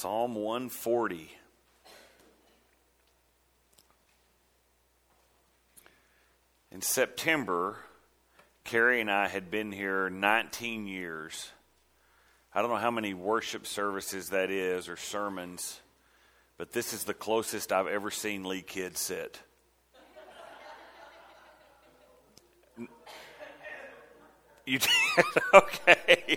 Psalm 140. In September, Carrie and I had been here 19 years. I don't know how many worship services that is or sermons, but this is the closest I've ever seen Lee Kidd sit. You did? Okay.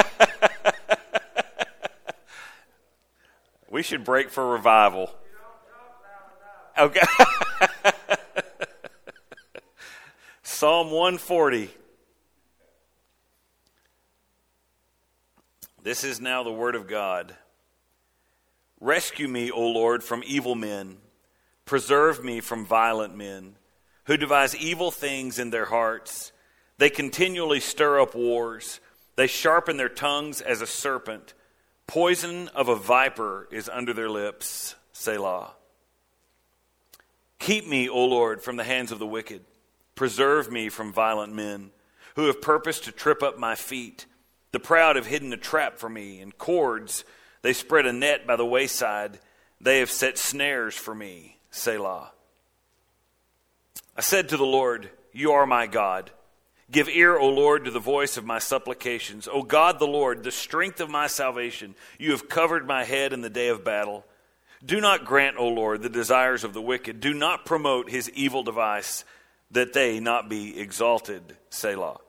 We should break for revival. Okay. Psalm 140. This is now the word of God. Rescue me, O Lord, from evil men. Preserve me from violent men, who devise evil things in their hearts. They continually stir up wars. They sharpen their tongues as a serpent. Poison of a viper is under their lips. Selah. Keep me, O Lord, from the hands of the wicked. Preserve me from violent men, who have purposed to trip up my feet. The proud have hidden a trap for me. In cords they spread a net by the wayside. They have set snares for me. Selah. I said to the Lord, You are my God. Give ear, O Lord, to the voice of my supplications. O God the Lord, the strength of my salvation, you have covered my head in the day of battle. Do not grant, O Lord, the desires of the wicked. Do not promote his evil device, that they not be exalted. Selah.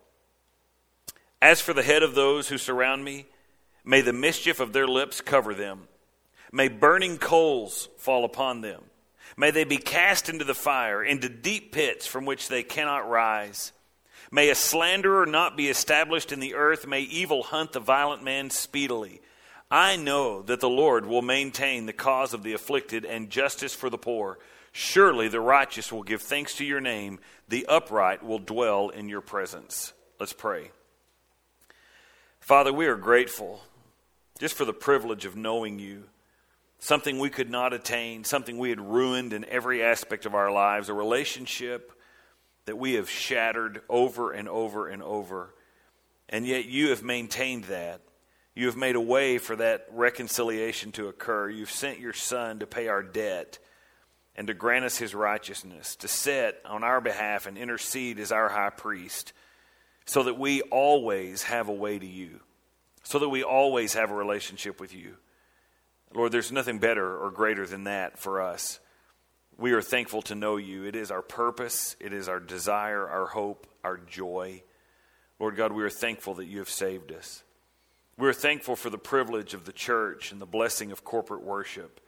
As for the head of those who surround me, may the mischief of their lips cover them. May burning coals fall upon them. May they be cast into the fire, into deep pits from which they cannot rise. May a slanderer not be established in the earth. May evil hunt the violent man speedily. I know that the Lord will maintain the cause of the afflicted and justice for the poor. Surely the righteous will give thanks to your name. The upright will dwell in your presence. Let's pray. Father, we are grateful just for the privilege of knowing you. Something we could not attain, something we had ruined in every aspect of our lives, a relationship that we have shattered over and over and over. And yet you have maintained that. You have made a way for that reconciliation to occur. You've sent your Son to pay our debt and to grant us his righteousness, to sit on our behalf and intercede as our high priest, so that we always have a way to you, so that we always have a relationship with you. Lord, there's nothing better or greater than that for us. We are thankful to know you. It is our purpose. It is our desire, our hope, our joy. Lord God, we are thankful that you have saved us. We are thankful for the privilege of the church and the blessing of corporate worship.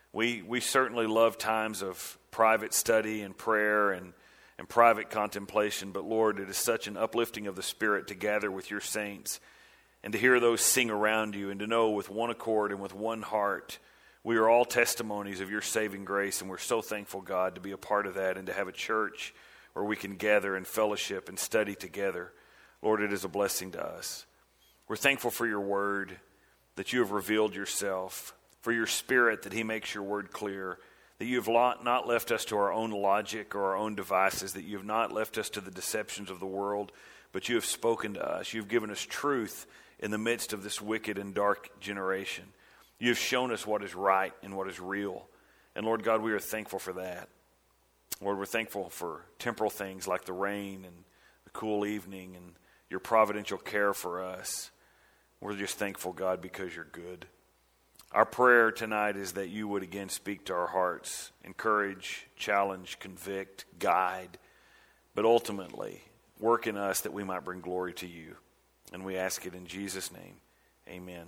We certainly love times of private study and prayer and private contemplation, but Lord, it is such an uplifting of the Spirit to gather with your saints and to hear those sing around you and to know with one accord and with one heart we are all testimonies of your saving grace, and we're so thankful, God, to be a part of that and to have a church where we can gather and fellowship and study together. Lord, it is a blessing to us. We're thankful for your word, that you have revealed yourself, for your Spirit, that he makes your word clear, that you have not left us to our own logic or our own devices, that you have not left us to the deceptions of the world, but you have spoken to us. You've given us truth in the midst of this wicked and dark generation. You have shown us what is right and what is real. And Lord God, we are thankful for that. Lord, we're thankful for temporal things like the rain and the cool evening and your providential care for us. We're just thankful, God, because you're good. Our prayer tonight is that you would again speak to our hearts, encourage, challenge, convict, guide, but ultimately work in us that we might bring glory to you. And we ask it in Jesus' name. Amen.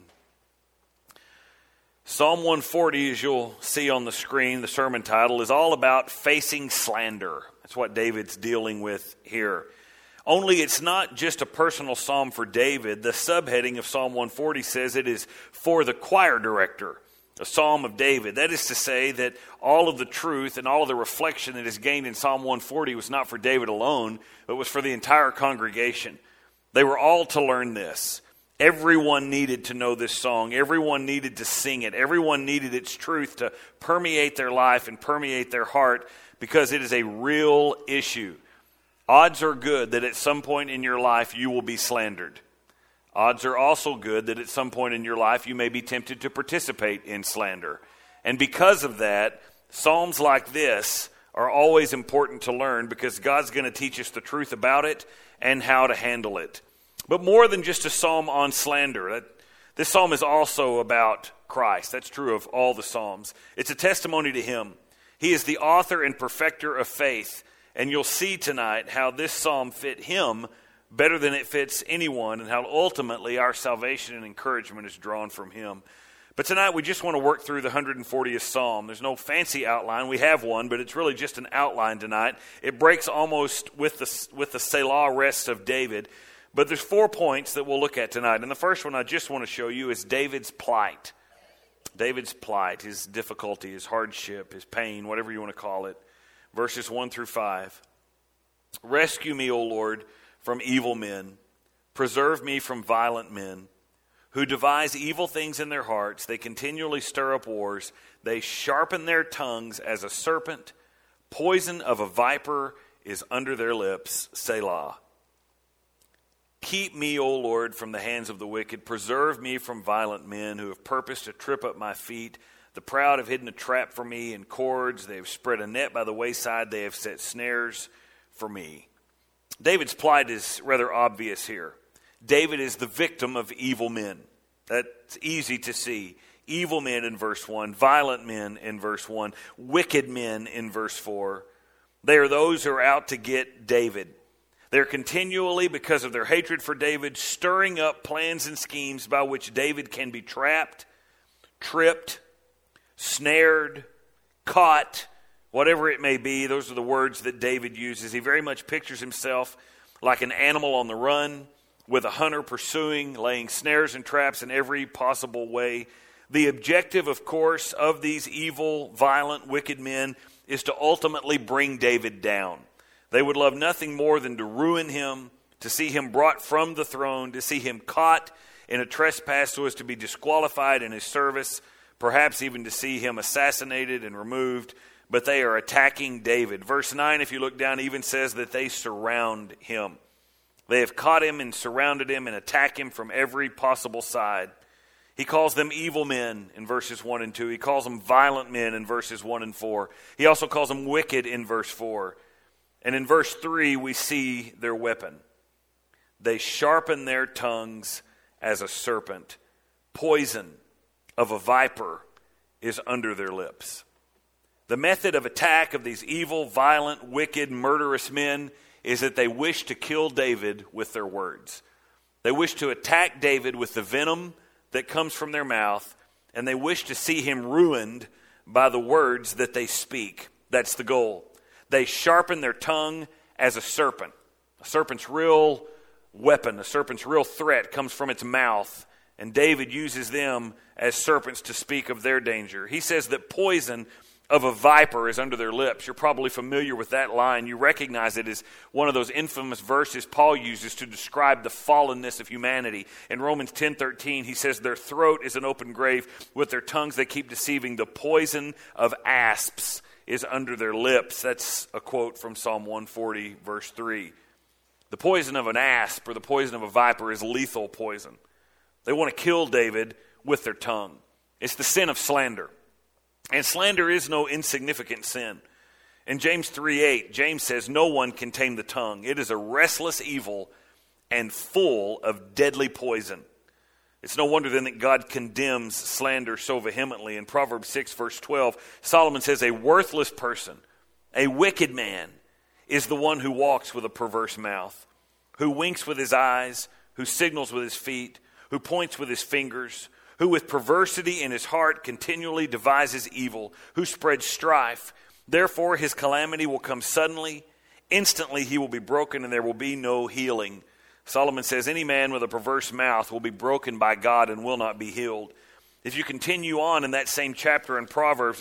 Psalm 140, as you'll see on the screen, the sermon title is all about facing slander. That's what David's dealing with here. Only it's not just a personal psalm for David. The subheading of Psalm 140 says it is for the choir director, a psalm of David. That is to say that all of the truth and all of the reflection that is gained in Psalm 140 was not for David alone, but was for the entire congregation. They were all to learn this. Everyone needed to know this song. Everyone needed to sing it. Everyone needed its truth to permeate their life and permeate their heart, because it is a real issue. Odds are good that at some point in your life you will be slandered. Odds are also good that at some point in your life you may be tempted to participate in slander. And because of that, Psalms like this are always important to learn because God's going to teach us the truth about it and how to handle it. But more than just a psalm on slander, this psalm is also about Christ. That's true of all the psalms. It's a testimony to him. He is the author and perfecter of faith. And you'll see tonight how this psalm fit him better than it fits anyone, and how ultimately our salvation and encouragement is drawn from him. But tonight we just want to work through the 140th Psalm. There's no fancy outline. We have one, but it's really just an outline tonight. It breaks almost with the Selah rest of David. But there's 4 points that we'll look at tonight. And the first one I just want to show you is David's plight. David's plight, his difficulty, his hardship, his pain, whatever you want to call it. Verses 1 through 5. Rescue me, O Lord, from evil men. Preserve me from violent men who devise evil things in their hearts. They continually stir up wars. They sharpen their tongues as a serpent. Poison of a viper is under their lips. Selah. Keep me, O Lord, from the hands of the wicked. Preserve me from violent men who have purposed to trip up my feet. The proud have hidden a trap for me in cords. They have spread a net by the wayside. They have set snares for me. David's plight is rather obvious here. David is the victim of evil men. That's easy to see. Evil men in verse 1, violent men in verse 1, wicked men in verse 4. They are those who are out to get David. They're continually, because of their hatred for David, stirring up plans and schemes by which David can be trapped, tripped, snared, caught, whatever it may be. Those are the words that David uses. He very much pictures himself like an animal on the run, with a hunter pursuing, laying snares and traps in every possible way. The objective, of course, of these evil, violent, wicked men is to ultimately bring David down. They would love nothing more than to ruin him, to see him brought from the throne, to see him caught in a trespass so as to be disqualified in his service, perhaps even to see him assassinated and removed. But they are attacking David. Verse 9, if you look down, even says that they surround him. They have caught him and surrounded him and attack him from every possible side. He calls them evil men in verses 1 and 2. He calls them violent men in verses 1 and 4. He also calls them wicked in verse 4. And in verse 3, we see their weapon. They sharpen their tongues as a serpent. Poison of a viper is under their lips. The method of attack of these evil, violent, wicked, murderous men is that they wish to kill David with their words. They wish to attack David with the venom that comes from their mouth, and they wish to see him ruined by the words that they speak. That's the goal. They sharpen their tongue as a serpent. A serpent's real weapon, a serpent's real threat comes from its mouth, and David uses them as serpents to speak of their danger. He says that poison of a viper is under their lips. You're probably familiar with that line. You recognize it as one of those infamous verses Paul uses to describe the fallenness of humanity. In Romans 10:13, he says their throat is an open grave. With their tongues they keep deceiving. The poison of asps is under their lips. That's a quote from Psalm 140, verse 3. The poison of an asp or the poison of a viper is lethal poison. They want to kill David with their tongue. It's the sin of slander. And slander is no insignificant sin. In James 3:8, James says, no one can tame the tongue. It is a restless evil and full of deadly poison. It's no wonder then that God condemns slander so vehemently. In Proverbs 6, verse 12, Solomon says, a worthless person, a wicked man, is the one who walks with a perverse mouth, who winks with his eyes, who signals with his feet, who points with his fingers, who with perversity in his heart continually devises evil, who spreads strife. Therefore his calamity will come suddenly. Instantly he will be broken, and there will be no healing. Solomon says, any man with a perverse mouth will be broken by God and will not be healed. If you continue on in that same chapter in Proverbs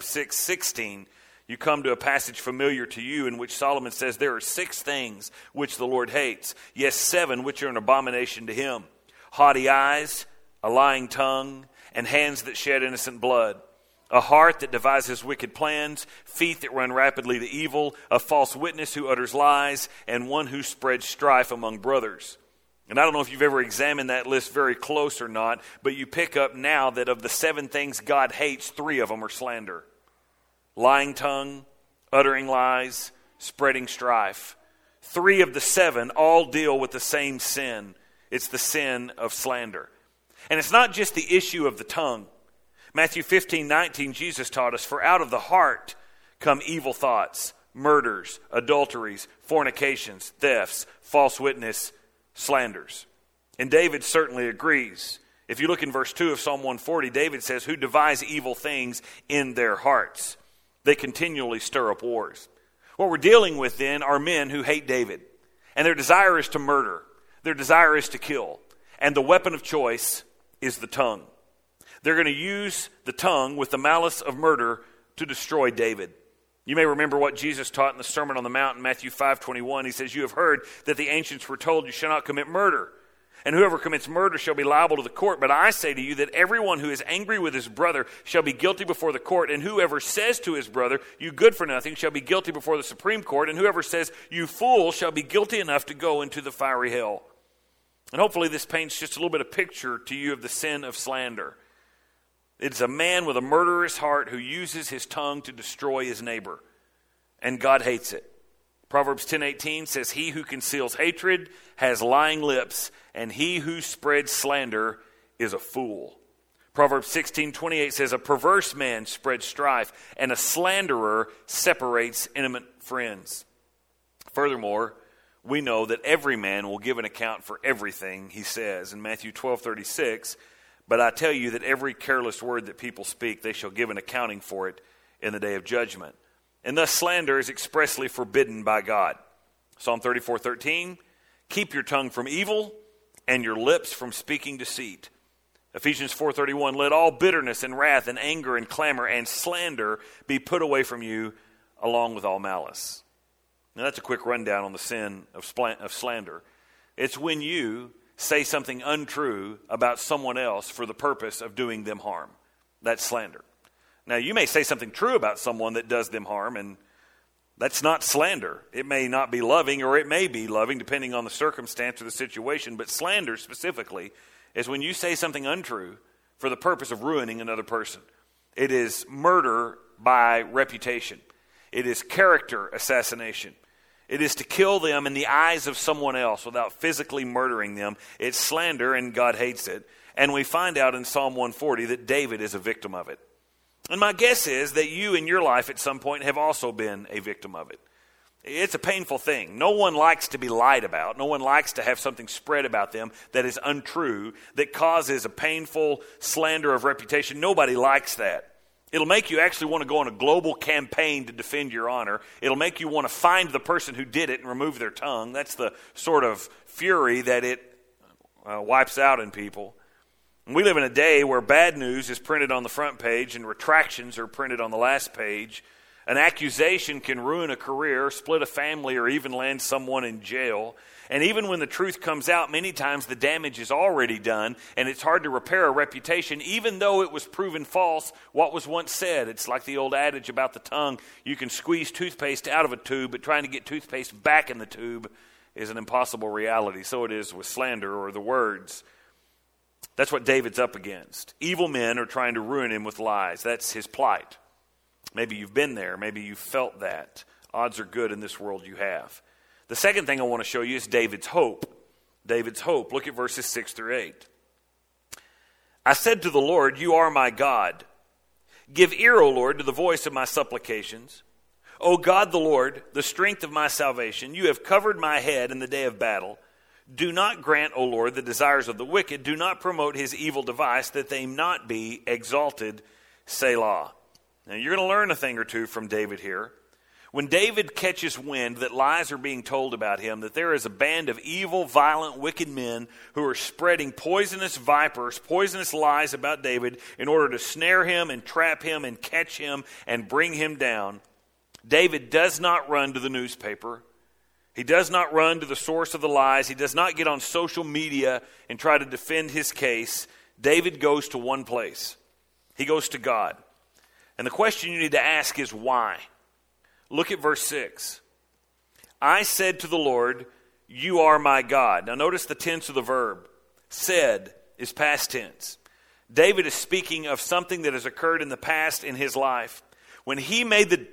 6:16, you come to a passage familiar to you in which Solomon says there are 6 things which the Lord hates. Yes, 7 which are an abomination to him. Haughty eyes, a lying tongue, and hands that shed innocent blood. A heart that devises wicked plans, feet that run rapidly to evil, a false witness who utters lies, and one who spreads strife among brothers. And I don't know if you've ever examined that list very close or not, but you pick up now that of the 7 things God hates, 3 of them are slander. Lying tongue, uttering lies, spreading strife. 3 of the 7 all deal with the same sin. It's the sin of slander. And it's not just the issue of the tongue. Matthew 15:19, Jesus taught us, "For out of the heart come evil thoughts, murders, adulteries, fornications, thefts, false witness, slanders." And David certainly agrees. If you look in verse 2 of Psalm 140, David says, "Who devise evil things in their hearts. They continually stir up wars." What we're dealing with then are men who hate David. And their desire is to murder. Their desire is to kill. And the weapon of choice is the tongue. They're going to use the tongue with the malice of murder to destroy David. You may remember what Jesus taught in the Sermon on the Mount in Matthew 5:21. He says, "You have heard that the ancients were told, you shall not commit murder. And whoever commits murder shall be liable to the court. But I say to you that everyone who is angry with his brother shall be guilty before the court. And whoever says to his brother, you good for nothing, shall be guilty before the Supreme Court. And whoever says, you fool, shall be guilty enough to go into the fiery hell." And hopefully this paints just a little bit of picture to you of the sin of slander. It's a man with a murderous heart who uses his tongue to destroy his neighbor. And God hates it. Proverbs 10:18 says, "He who conceals hatred has lying lips, and he who spreads slander is a fool." Proverbs 16:28 says, "A perverse man spreads strife, and a slanderer separates intimate friends." Furthermore, we know that every man will give an account for everything he says. In Matthew 12:36, "But I tell you that every careless word that people speak, they shall give an accounting for it in the day of judgment." And thus slander is expressly forbidden by God. Psalm 34:13, "Keep your tongue from evil and your lips from speaking deceit." Ephesians 4:31, "Let all bitterness and wrath and anger and clamor and slander be put away from you, along with all malice." Now that's a quick rundown on the sin of slander. It's when you say something untrue about someone else for the purpose of doing them harm. That's slander. Now, you may say something true about someone that does them harm, and that's not slander. It may not be loving, or it may be loving, depending on the circumstance or the situation. But slander, specifically, is when you say something untrue for the purpose of ruining another person. It is murder by reputation. It is character assassination. It is to kill them in the eyes of someone else without physically murdering them. It's slander, and God hates it. And we find out in Psalm 140 that David is a victim of it. And my guess is that you in your life at some point have also been a victim of it. It's a painful thing. No one likes to be lied about. No one likes to have something spread about them that is untrue, that causes a painful slander of reputation. Nobody likes that. It'll make you actually want to go on a global campaign to defend your honor. It'll make you want to find the person who did it and remove their tongue. That's the sort of fury that it wipes out in people. We live in a day where bad news is printed on the front page and retractions are printed on the last page. An accusation can ruin a career, split a family, or even land someone in jail. And even when the truth comes out, many times the damage is already done, and it's hard to repair a reputation, even though it was proven false what was once said. It's like the old adage about the tongue. You can squeeze toothpaste out of a tube, but trying to get toothpaste back in the tube is an impossible reality. So it is with slander or the words. That's what David's up against. Evil men are trying to ruin him with lies. That's his plight. Maybe you've been there. Maybe you've felt that. Odds are good in this world you have. The second thing I want to show you is David's hope. David's hope. Look at verses 6 through 8. "I said to the Lord, you are my God. Give ear, O Lord, to the voice of my supplications. O God the Lord, the strength of my salvation, you have covered my head in the day of battle. Do not grant, O Lord, the desires of the wicked. Do not promote his evil device, that they not be exalted. Selah." Now you're going to learn a thing or two from David here. When David catches wind that lies are being told about him, that there is a band of evil, violent, wicked men who are spreading poisonous vipers, poisonous lies about David in order to snare him and trap him and catch him and bring him down, David does not run to the newspaper. He does not run to the source of the lies. He does not get on social media and try to defend his case. David goes to one place. He goes to God. And the question you need to ask is why? Look at verse 6. "I said to the Lord, you are my God. Now notice the tense of the verb. Said is past tense. David is speaking of something that has occurred in the past in his life. When he made the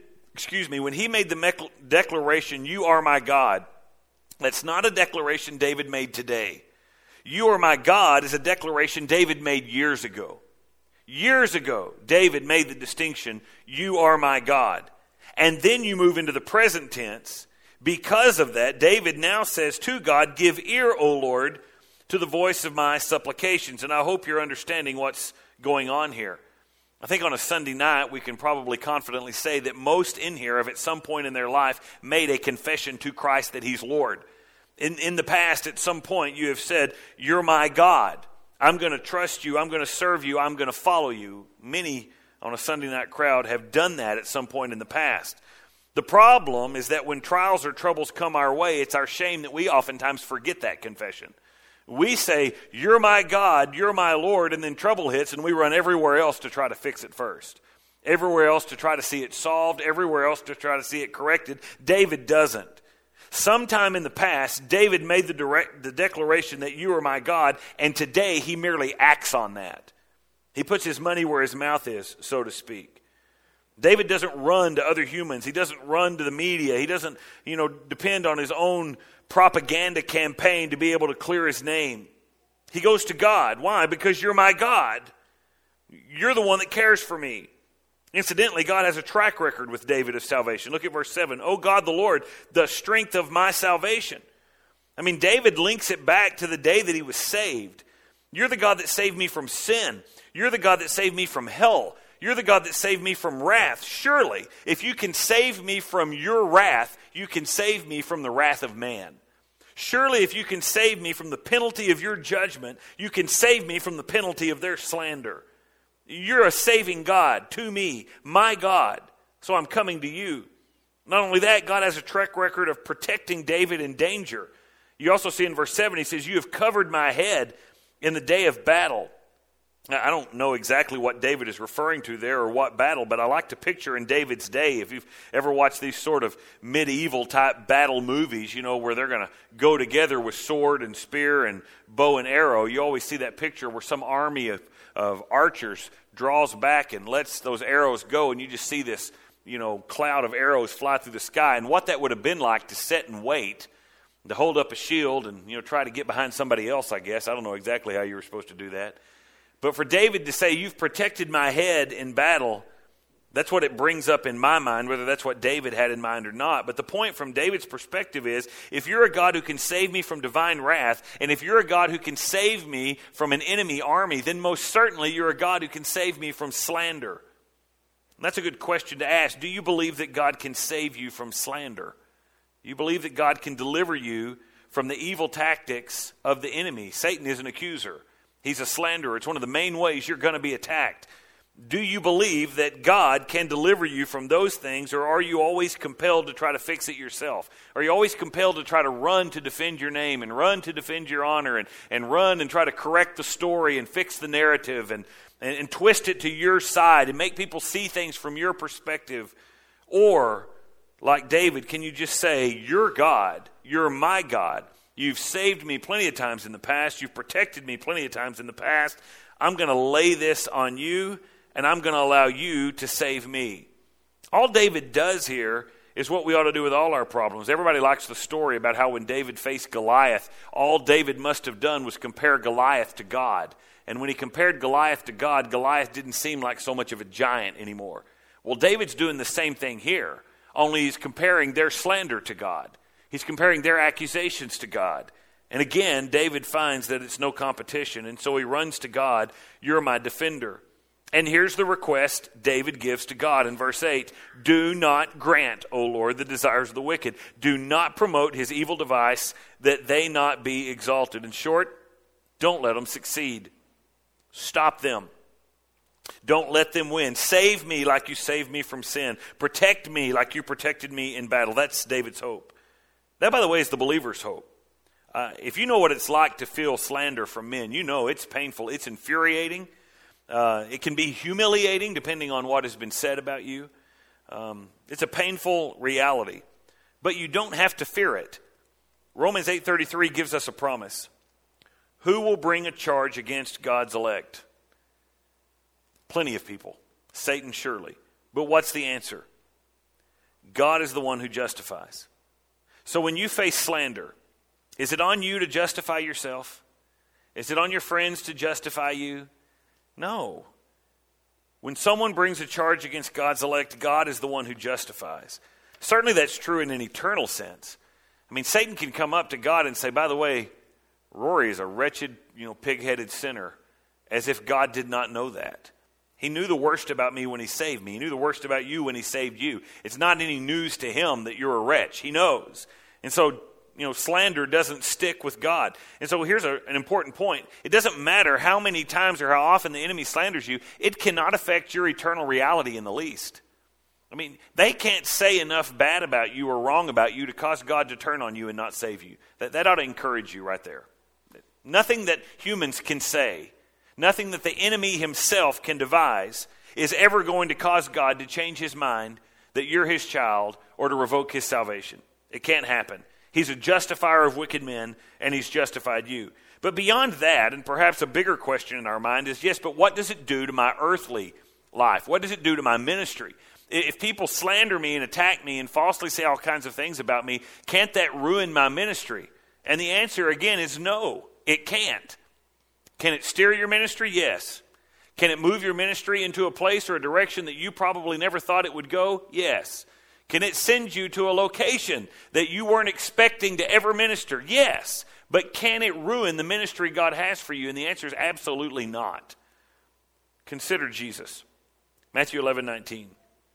declaration, you are my God, that's not a declaration David made today. You are my God is a declaration David made years ago. Years ago, David made the distinction, you are my God. And then you move into the present tense. Because of that, David now says to God, give ear, O Lord, to the voice of my supplications. And I hope you're understanding what's going on here. I think on a Sunday night, we can probably confidently say that most in here have at some point in their life made a confession to Christ that he's Lord. In the past, at some point, you have said, you're my God. I'm going to trust you. I'm going to serve you. I'm going to follow you. Many on a Sunday night crowd have done that at some point in the past. The problem is that when trials or troubles come our way, it's our shame that we oftentimes forget that confession. We say, you're my God, you're my Lord, and then trouble hits and we run everywhere else to try to fix it first. Everywhere else to try to see it solved, everywhere else to try to see it corrected. David doesn't. Sometime in the past, David made the declaration that you are my God, and today he merely acts on that. He puts his money where his mouth is, so to speak. David doesn't run to other humans. He doesn't run to the media. He doesn't, depend on his own propaganda campaign to be able to clear his name. He goes to God. Why? Because you're my God. You're the one that cares for me. Incidentally, God has a track record with David of salvation. Look at verse 7. O God the Lord, the strength of my salvation. I mean, David links it back to the day that he was saved. You're the God that saved me from sin. You're the God that saved me from hell. You're the God that saved me from wrath. Surely, if you can save me from your wrath, you can save me from the wrath of man. Surely, if you can save me from the penalty of your judgment, you can save me from the penalty of their slander. You're a saving God to me, my God. So I'm coming to you. Not only that, God has a track record of protecting David in danger. You also see in verse 7, he says, you have covered my head in the day of battle. Now, I don't know exactly what David is referring to there or what battle, but I like to picture in David's day, if you've ever watched these sort of medieval type battle movies, where they're going to go together with sword and spear and bow and arrow, you always see that picture where some army of archers draws back and lets those arrows go, and you just see this, cloud of arrows fly through the sky. And what that would have been like to sit and wait, to hold up a shield and, try to get behind somebody else, I guess. I don't know exactly how you were supposed to do that. But for David to say, you've protected my head in battle, that's what it brings up in my mind, whether that's what David had in mind or not. But the point from David's perspective is, if you're a God who can save me from divine wrath, and if you're a God who can save me from an enemy army, then most certainly you're a God who can save me from slander. And that's a good question to ask. Do you believe that God can save you from slander? Do you believe that God can deliver you from the evil tactics of the enemy? Satan is an accuser. He's a slanderer. It's one of the main ways you're going to be attacked. Do you believe that God can deliver you from those things, or are you always compelled to try to fix it yourself? Are you always compelled to try to run to defend your name and run to defend your honor and run and try to correct the story and fix the narrative and twist it to your side and make people see things from your perspective? Or, like David, can you just say, you're God, you're my God. You've saved me plenty of times in the past. You've protected me plenty of times in the past. I'm going to lay this on you, and I'm going to allow you to save me. All David does here is what we ought to do with all our problems. Everybody likes the story about how when David faced Goliath, all David must have done was compare Goliath to God. And when he compared Goliath to God, Goliath didn't seem like so much of a giant anymore. Well, David's doing the same thing here, only he's comparing their slander to God. He's comparing their accusations to God. And again, David finds that it's no competition, and so he runs to God, you're my defender. And here's the request David gives to God in verse 8. Do not grant, O Lord, the desires of the wicked. Do not promote his evil device, that they not be exalted. In short, don't let them succeed. Stop them. Don't let them win. Save me like you saved me from sin. Protect me like you protected me in battle. That's David's hope. That, by the way, is the believer's hope. If you know what it's like to feel slander from men, you know it's painful. It's infuriating. It can be humiliating depending on what has been said about you. It's a painful reality. But you don't have to fear it. Romans 8:33 gives us a promise. Who will bring a charge against God's elect? Plenty of people. Satan, surely. But what's the answer? God is the one who justifies. So when you face slander, is it on you to justify yourself? Is it on your friends to justify you? No. When someone brings a charge against God's elect, God is the one who justifies. Certainly that's true in an eternal sense. I mean, Satan can come up to God and say, by the way, Rory is a wretched, pig-headed sinner, as if God did not know that. He knew the worst about me when he saved me. He knew the worst about you when he saved you. It's not any news to him that you're a wretch. He knows. And so, slander doesn't stick with God. And so here's an important point. It doesn't matter how many times or how often the enemy slanders you. It cannot affect your eternal reality in the least. I mean, they can't say enough bad about you or wrong about you to cause God to turn on you and not save you. That ought to encourage you right there. Nothing that humans can say, nothing that the enemy himself can devise is ever going to cause God to change his mind that you're his child or to revoke his salvation. It can't happen. He's a justifier of wicked men, and he's justified you. But beyond that, and perhaps a bigger question in our mind is, yes, but what does it do to my earthly life? What does it do to my ministry? If people slander me and attack me and falsely say all kinds of things about me, can't that ruin my ministry? And the answer, again, is no, it can't. Can it steer your ministry? Yes. Can it move your ministry into a place or a direction that you probably never thought it would go? Yes. Can it send you to a location that you weren't expecting to ever minister? Yes. But can it ruin the ministry God has for you? And the answer is absolutely not. Consider Jesus. Matthew 11:19.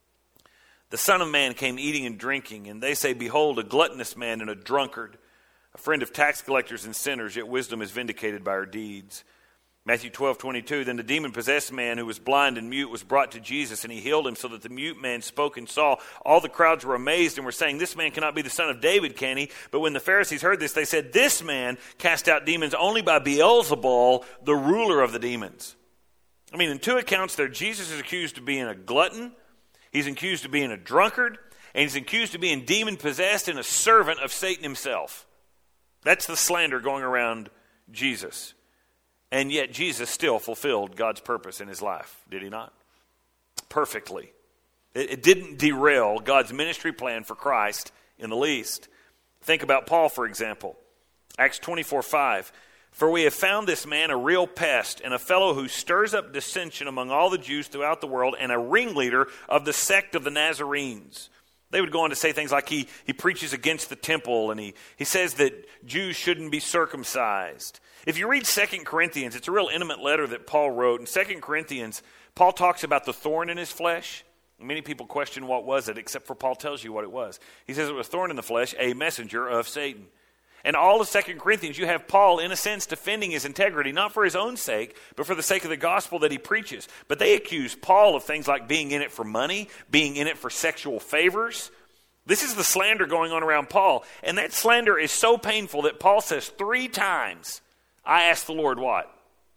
The Son of Man came eating and drinking, and they say, behold, a gluttonous man and a drunkard, a friend of tax collectors and sinners, yet wisdom is vindicated by her deeds. Matthew 12:22, then the demon-possessed man who was blind and mute was brought to Jesus, and he healed him so that the mute man spoke and saw. All the crowds were amazed and were saying, this man cannot be the son of David, can he? But when the Pharisees heard this, they said, this man cast out demons only by Beelzebul, the ruler of the demons. I mean, in two accounts there, Jesus is accused of being a glutton, he's accused of being a drunkard, and he's accused of being demon-possessed and a servant of Satan himself. That's the slander going around Jesus. And yet Jesus still fulfilled God's purpose in his life, did he not? Perfectly. It didn't derail God's ministry plan for Christ in the least. Think about Paul, for example. Acts 24:5. For we have found this man a real pest and a fellow who stirs up dissension among all the Jews throughout the world and a ringleader of the sect of the Nazarenes. They would go on to say things like he preaches against the temple and he says that Jews shouldn't be circumcised. If you read 2 Corinthians, it's a real intimate letter that Paul wrote. In 2 Corinthians, Paul talks about the thorn in his flesh. Many people question what was it, except for Paul tells you what it was. He says it was a thorn in the flesh, a messenger of Satan. And all of 2 Corinthians, you have Paul, in a sense, defending his integrity, not for his own sake, but for the sake of the gospel that he preaches. But they accuse Paul of things like being in it for money, being in it for sexual favors. This is the slander going on around Paul. And that slander is so painful that Paul says 3 times, I asked the Lord what?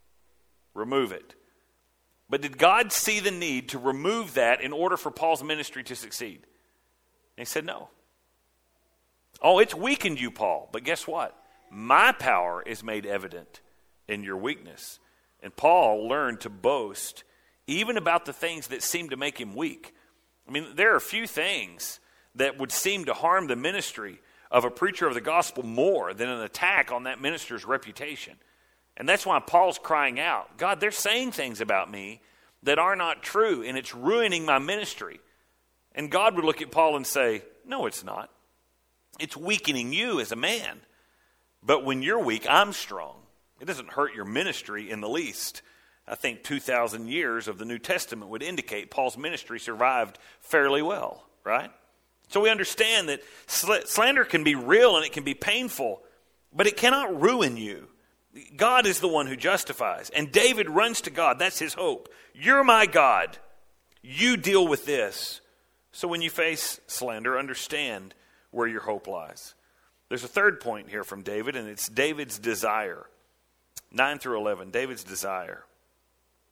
Remove it. But did God see the need to remove that in order for Paul's ministry to succeed? And he said no. Oh, it's weakened you, Paul. But guess what? My power is made evident in your weakness. And Paul learned to boast even about the things that seem to make him weak. I mean, there are few things that would seem to harm the ministry of a preacher of the gospel more than an attack on that minister's reputation. And that's why Paul's crying out, God, they're saying things about me that are not true, and it's ruining my ministry. And God would look at Paul and say, no, it's not. It's weakening you as a man. But when you're weak, I'm strong. It doesn't hurt your ministry in the least. I think 2,000 years of the New Testament would indicate Paul's ministry survived fairly well, right? So we understand that slander can be real and it can be painful, but it cannot ruin you. God is the one who justifies. And David runs to God. That's his hope. You're my God. You deal with this. So when you face slander, understand where your hope lies. There's a third point here from David, and it's David's desire. 9 through 11, David's desire.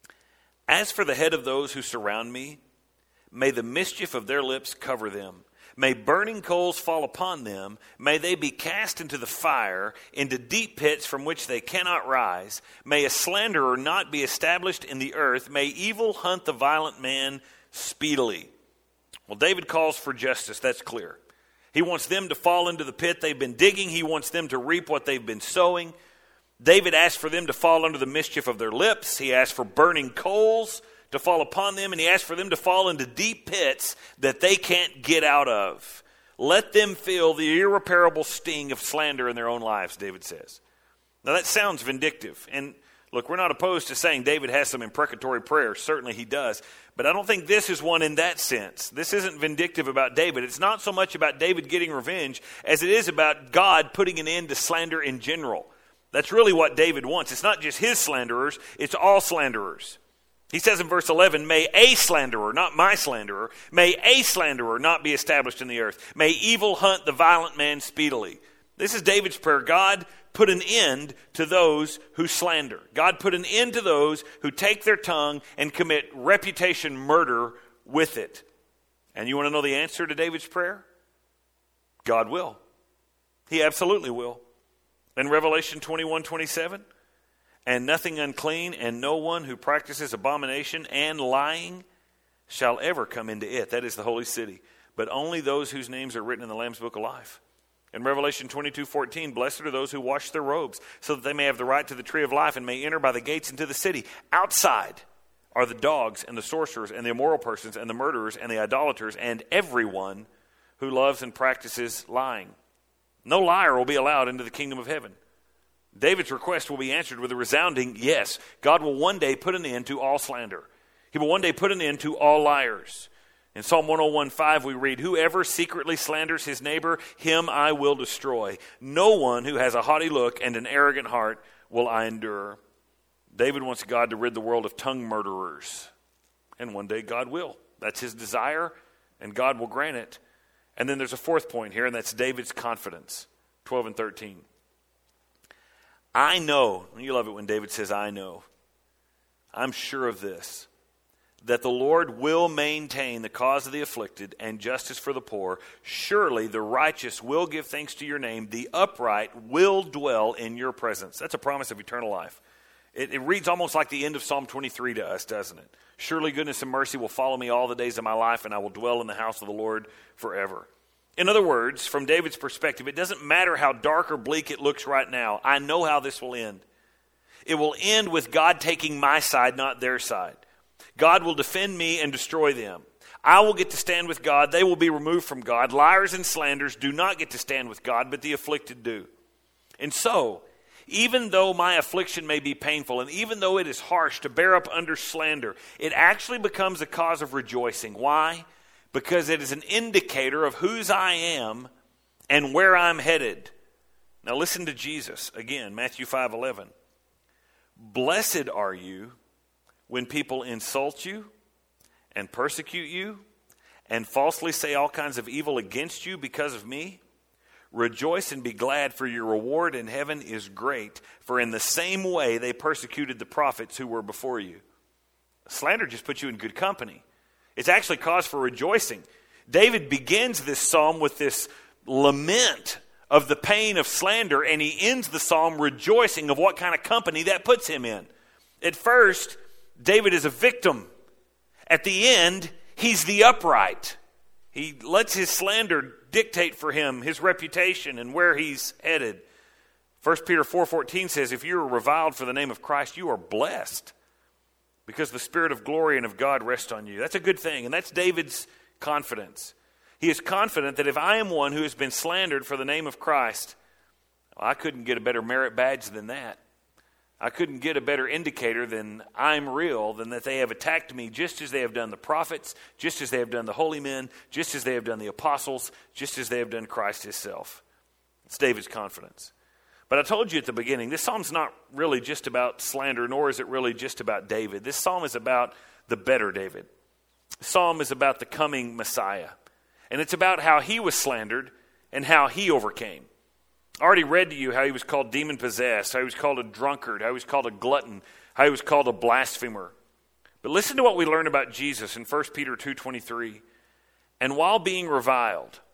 As for the head of those who surround me, may the mischief of their lips cover them. May burning coals fall upon them. May they be cast into the fire, into deep pits from which they cannot rise. May a slanderer not be established in the earth. May evil hunt the violent man speedily. Well, David calls for justice, that's clear. He wants them to fall into the pit they've been digging. He wants them to reap what they've been sowing. David asked for them to fall under the mischief of their lips. He asked for burning coals to fall upon them, and he asked for them to fall into deep pits that they can't get out of. Let them feel the irreparable sting of slander in their own lives, David says. Now that sounds vindictive, and look, we're not opposed to saying David has some imprecatory prayers. Certainly he does, but I don't think this is one in that sense. This isn't vindictive about David. It's not so much about David getting revenge as it is about God putting an end to slander in general. That's really what David wants. It's not just his slanderers, it's all slanderers. He says in verse 11, may a slanderer, not my slanderer, may a slanderer not be established in the earth. May evil hunt the violent man speedily. This is David's prayer. God, put an end to those who slander. God, put an end to those who take their tongue and commit reputation murder with it. And you want to know the answer to David's prayer? God will. He absolutely will. In Revelation 21:27, and nothing unclean and no one who practices abomination and lying shall ever come into it. That is the holy city. But only those whose names are written in the Lamb's book of life. In Revelation 22:14, blessed are those who wash their robes, so that they may have the right to the tree of life and may enter by the gates into the city. Outside are the dogs and the sorcerers and the immoral persons and the murderers and the idolaters and everyone who loves and practices lying. No liar will be allowed into the kingdom of heaven. David's request will be answered with a resounding yes. God will one day put an end to all slander. He will one day put an end to all liars. In Psalm 101:5 we read, whoever secretly slanders his neighbor, him I will destroy. No one who has a haughty look and an arrogant heart will I endure. David wants God to rid the world of tongue murderers. And one day God will. That's his desire, and God will grant it. And then there's a fourth point here, and that's David's confidence. 12 and 13. I know, and you love it when David says, I know. I'm sure of this, that the Lord will maintain the cause of the afflicted and justice for the poor. Surely the righteous will give thanks to your name. The upright will dwell in your presence. That's a promise of eternal life. It reads almost like the end of Psalm 23 to us, doesn't it? Surely goodness and mercy will follow me all the days of my life, and I will dwell in the house of the Lord forever. In other words, from David's perspective, it doesn't matter how dark or bleak it looks right now. I know how this will end. It will end with God taking my side, not their side. God will defend me and destroy them. I will get to stand with God. They will be removed from God. Liars and slanders do not get to stand with God, but the afflicted do. And so, even though my affliction may be painful, and even though it is harsh to bear up under slander, it actually becomes a cause of rejoicing. Why? Because it is an indicator of whose I am and where I'm headed. Now listen to Jesus again, Matthew 5:11. Blessed are you when people insult you and persecute you and falsely say all kinds of evil against you because of me. Rejoice and be glad, for your reward in heaven is great. For in the same way they persecuted the prophets who were before you. Slander just puts you in good company. It's actually cause for rejoicing. David begins this psalm with this lament of the pain of slander, and he ends the psalm rejoicing of what kind of company that puts him in. At first, David is a victim. At the end, he's the upright. He lets his slander dictate for him his reputation and where he's headed. 1 Peter 4:14 says, if you are reviled for the name of Christ, you are blessed, because the Spirit of glory and of God rests on you. That's a good thing, and that's David's confidence. He is confident that if I am one who has been slandered for the name of Christ, I couldn't get a better merit badge than that. I couldn't get a better indicator than I'm real, than that they have attacked me just as they have done the prophets, just as they have done the holy men, just as they have done the apostles, just as they have done Christ himself. It's David's confidence. But I told you at the beginning, this psalm's not really just about slander, nor is it really just about David. This psalm is about the better David. The psalm is about the coming Messiah. And it's about how he was slandered and how he overcame. I already read to you how he was called demon-possessed, how he was called a drunkard, how he was called a glutton, how he was called a blasphemer. But listen to what we learn about Jesus in 1 Peter 2:23. And while being reviled,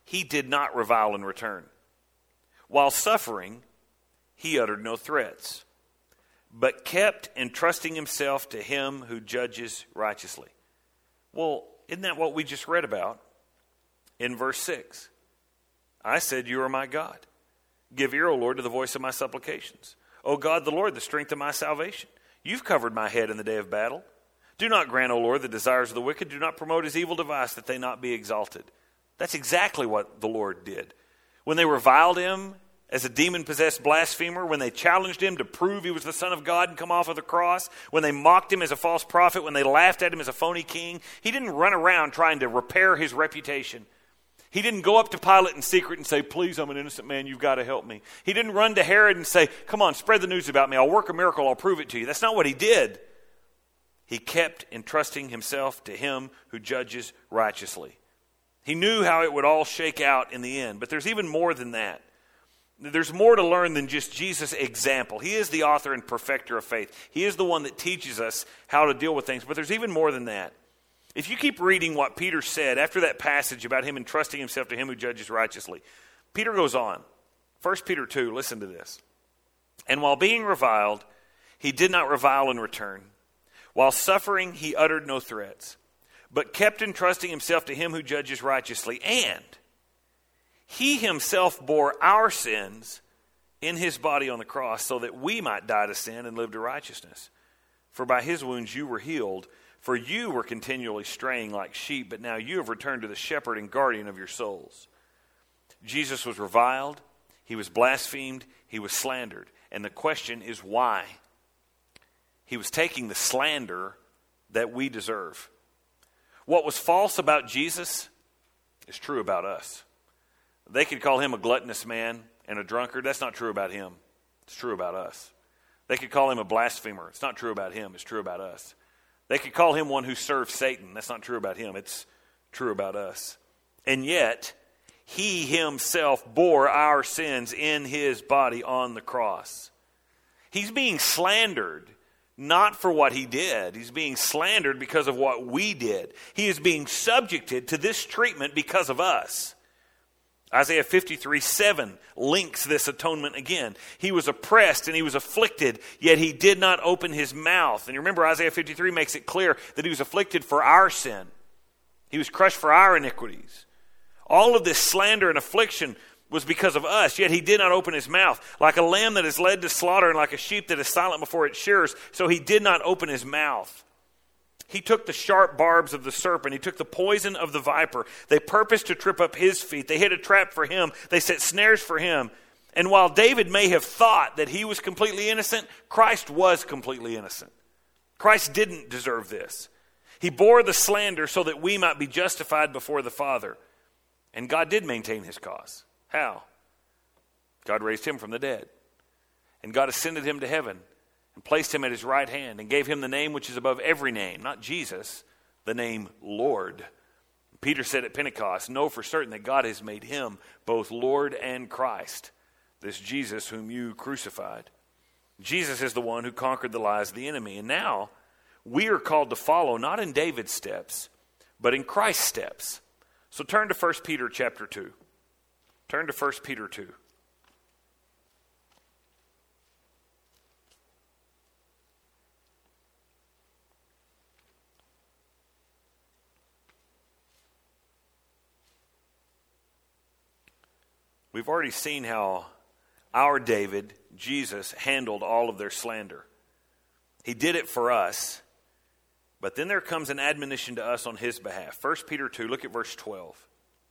he did not revile in return. While suffering, he uttered no threats, but kept entrusting himself to him who judges righteously. Well, isn't that what we just read about in verse 6? I said, you are my God. Give ear, O Lord, to the voice of my supplications. O God, the Lord, the strength of my salvation. You've covered my head in the day of battle. Do not grant, O Lord, the desires of the wicked. Do not promote his evil device, that they not be exalted. That's exactly what the Lord did. When they reviled him as a demon-possessed blasphemer, when they challenged him to prove he was the Son of God and come off of the cross, when they mocked him as a false prophet, when they laughed at him as a phony king, he didn't run around trying to repair his reputation. He didn't go up to Pilate in secret and say, please, I'm an innocent man, you've got to help me. He didn't run to Herod and say, come on, spread the news about me, I'll work a miracle, I'll prove it to you. That's not what he did. He kept entrusting himself to him who judges righteously. He knew how it would all shake out in the end, but there's even more than that. There's more to learn than just Jesus' example. He is the author and perfecter of faith. He is the one that teaches us how to deal with things, but there's even more than that. If you keep reading what Peter said after that passage about him entrusting himself to him who judges righteously, Peter goes on. 1 Peter 2, listen to this. And while being reviled, he did not revile in return. While suffering, he uttered no threats, but kept entrusting himself to him who judges righteously. And he himself bore our sins in his body on the cross so that we might die to sin and live to righteousness. For by his wounds you were healed. For you were continually straying like sheep, but now you have returned to the shepherd and guardian of your souls. Jesus was reviled, he was blasphemed, he was slandered. And the question is why? He was taking the slander that we deserve. What was false about Jesus is true about us. They could call him a gluttonous man and a drunkard. That's not true about him. It's true about us. They could call him a blasphemer. It's not true about him. It's true about us. They could call him one who serves Satan. That's not true about him. It's true about us. And yet, he himself bore our sins in his body on the cross. He's being slandered, not for what he did. He's being slandered because of what we did. He is being subjected to this treatment because of us. Isaiah 53:7 links this atonement again. He was oppressed and he was afflicted, yet he did not open his mouth. And you remember Isaiah 53 makes it clear that he was afflicted for our sin. He was crushed for our iniquities. All of this slander and affliction was because of us, yet he did not open his mouth. Like a lamb that is led to slaughter and like a sheep that is silent before its shearers, so he did not open his mouth. He took the sharp barbs of the serpent. He took the poison of the viper. They purposed to trip up his feet. They hid a trap for him. They set snares for him. And while David may have thought that he was completely innocent, Christ was completely innocent. Christ didn't deserve this. He bore the slander so that we might be justified before the Father. And God did maintain his cause. How? God raised him from the dead. And God ascended him to heaven and placed him at his right hand and gave him the name which is above every name, not Jesus, the name Lord. Peter said at Pentecost, know for certain that God has made him both Lord and Christ, this Jesus whom you crucified. Jesus is the one who conquered the lies of the enemy. And now we are called to follow not in David's steps, but in Christ's steps. So turn to 1 Peter chapter 2. Turn to 1 Peter 2. We've already seen how our David, Jesus, handled all of their slander. He did it for us, but then there comes an admonition to us on his behalf. 1 Peter 2, look at verse 12.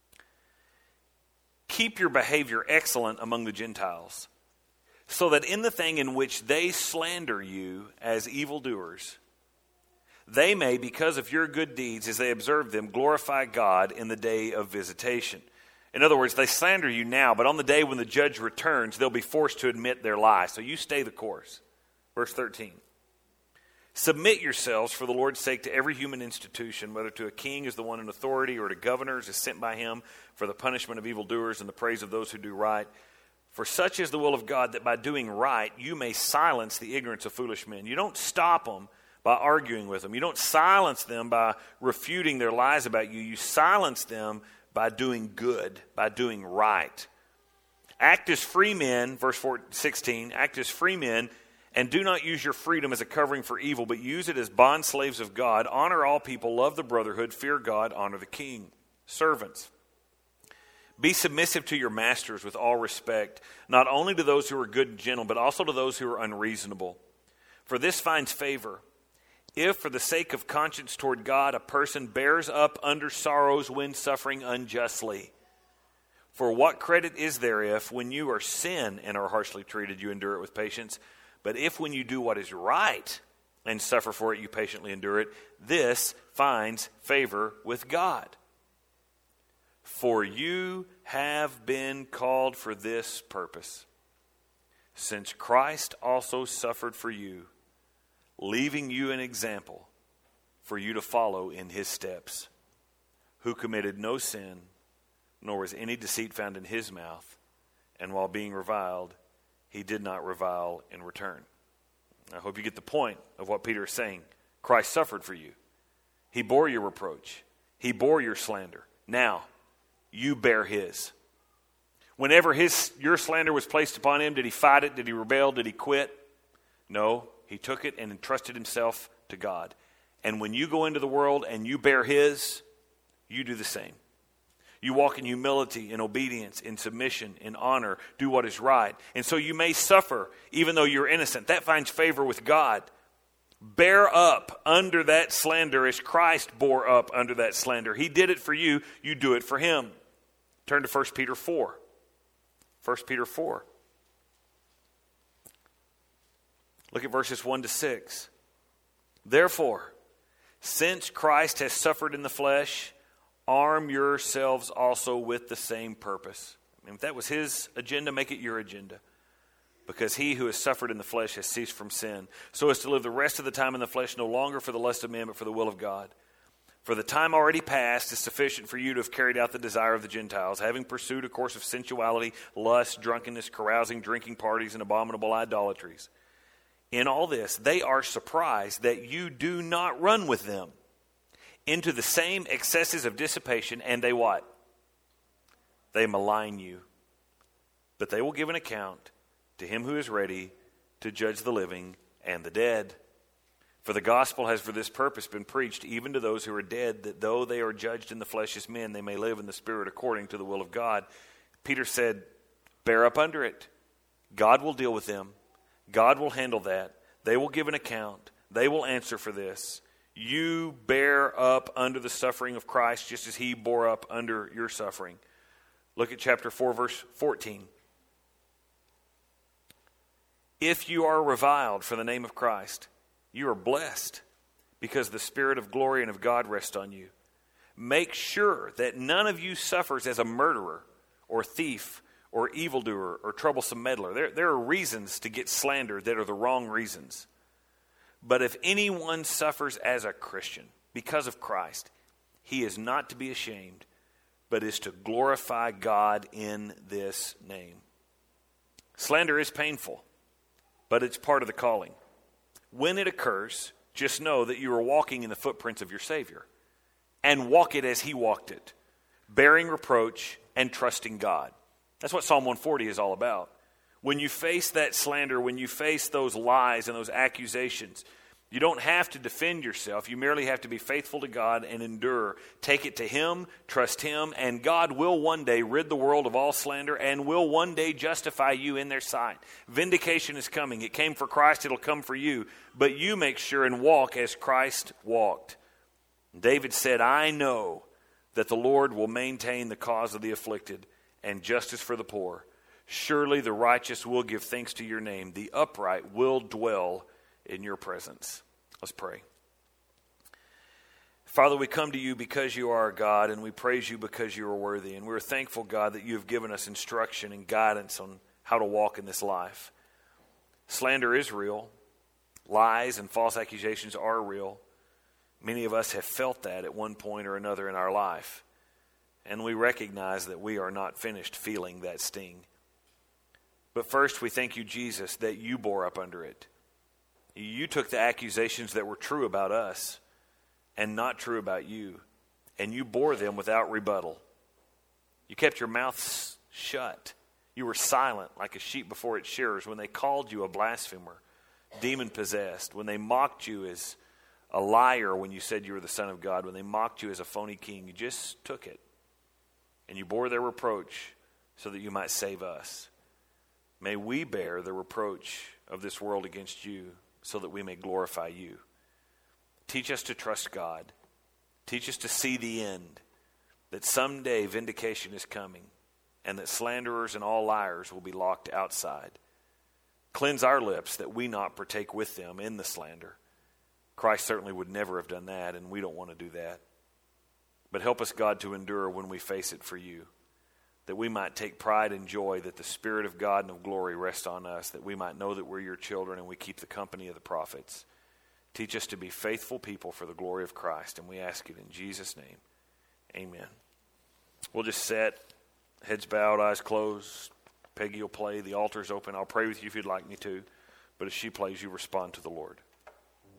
Keep your behavior excellent among the Gentiles, so that in the thing in which they slander you as evildoers, they may, because of your good deeds as they observe them, glorify God in the day of visitation. In other words, they slander you now, but on the day when the judge returns, they'll be forced to admit their lie. So you stay the course. Verse 13. Submit yourselves for the Lord's sake to every human institution, whether to a king as the one in authority or to governors as sent by him for the punishment of evildoers and the praise of those who do right. For such is the will of God, that by doing right you may silence the ignorance of foolish men. You don't stop them by arguing with them. You don't silence them by refuting their lies about you. You silence them by doing good, by doing right. Act as free men, verse 16, act as free men, and do not use your freedom as a covering for evil, but use it as bondslaves of God. Honor all people, love the brotherhood, fear God, honor the king. Servants, be submissive to your masters with all respect, not only to those who are good and gentle, but also to those who are unreasonable. For this finds favor, if for the sake of conscience toward God, a person bears up under sorrows when suffering unjustly. For what credit is there if, when you are sin and are harshly treated, you endure it with patience? But if when you do what is right and suffer for it, you patiently endure it, this finds favor with God. For you have been called for this purpose, since Christ also suffered for you, leaving you an example for you to follow in his steps, who committed no sin, nor was any deceit found in his mouth, and while being reviled, he did not revile in return. I hope you get the point of what Peter is saying. Christ suffered for you. He bore your reproach. He bore your slander. Now, you bear his. Whenever your slander was placed upon him, did he fight it? Did he rebel? Did he quit? No, he took it and entrusted himself to God. And when you go into the world and you bear his, you do the same. You walk in humility, in obedience, in submission, in honor, do what is right. And so you may suffer even though you're innocent. That finds favor with God. Bear up under that slander as Christ bore up under that slander. He did it for you. You do it for him. Turn to 1 Peter 4. 1 Peter 4. Look at verses 1 to 6. Therefore, since Christ has suffered in the flesh, arm yourselves also with the same purpose. And if that was his agenda, make it your agenda. Because he who has suffered in the flesh has ceased from sin, so as to live the rest of the time in the flesh no longer for the lust of men, but for the will of God. For the time already past is sufficient for you to have carried out the desire of the Gentiles, having pursued a course of sensuality, lust, drunkenness, carousing, drinking parties, and abominable idolatries. In all this, they are surprised that you do not run with them into the same excesses of dissipation, and they what? They malign you. But they will give an account to him who is ready to judge the living and the dead. For the gospel has for this purpose been preached even to those who are dead, that though they are judged in the flesh as men, they may live in the spirit according to the will of God. Peter said, bear up under it. God will deal with them. God will handle that. They will give an account. They will answer for this. You bear up under the suffering of Christ just as he bore up under your suffering. Look at chapter 4, verse 14. If you are reviled for the name of Christ, you are blessed because the Spirit of glory and of God rests on you. Make sure that none of you suffers as a murderer or thief or evildoer or troublesome meddler. There are reasons to get slandered that are the wrong reasons. But if anyone suffers as a Christian because of Christ, he is not to be ashamed, but is to glorify God in this name. Slander is painful, but it's part of the calling. When it occurs, just know that you are walking in the footprints of your Savior, and walk it as he walked it, bearing reproach and trusting God. That's what Psalm 140 is all about. When you face that slander, when you face those lies and those accusations, you don't have to defend yourself. You merely have to be faithful to God and endure. Take it to him, trust him, and God will one day rid the world of all slander and will one day justify you in their sight. Vindication is coming. It came for Christ, it'll come for you. But you make sure and walk as Christ walked. David said, I know that the Lord will maintain the cause of the afflicted and justice for the poor. Surely the righteous will give thanks to your name. The upright will dwell in your presence. Let's pray. Father, we come to you because you are our God, and we praise you because you are worthy. And we're thankful, God, that you have given us instruction and guidance on how to walk in this life. Slander is real. Lies and false accusations are real. Many of us have felt that at one point or another in our life. And we recognize that we are not finished feeling that sting. But first, we thank you, Jesus, that you bore up under it. You took the accusations that were true about us and not true about you, and you bore them without rebuttal. You kept your mouth shut. You were silent like a sheep before its shearers when they called you a blasphemer, demon-possessed, when they mocked you as a liar when you said you were the Son of God, when they mocked you as a phony king. You just took it, and you bore their reproach so that you might save us. May we bear the reproach of this world against you so that we may glorify you. Teach us to trust God. Teach us to see the end, that someday vindication is coming, and that slanderers and all liars will be locked outside. Cleanse our lips that we not partake with them in the slander. Christ certainly would never have done that, and we don't want to do that. But help us, God, to endure when we face it for you, that we might take pride and joy that the Spirit of God and of glory rests on us, that we might know that we're your children and we keep the company of the prophets. Teach us to be faithful people for the glory of Christ, and we ask it in Jesus' name. Amen. We'll just sit, heads bowed, eyes closed. Peggy will play. The altar's open. I'll pray with you if you'd like me to. But as she plays, you respond to the Lord.